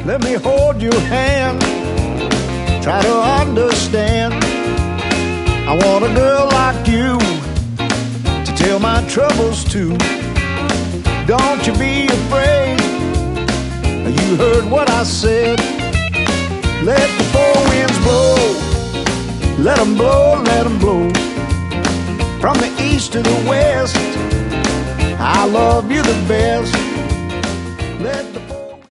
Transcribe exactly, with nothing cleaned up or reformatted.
Let me hold your hand, try to understand. I want a girl like you to tell my troubles to. Don't you be afraid, you heard what I said. Let the four winds blow, let them blow, let them blow. From the east to the west, I love you the best.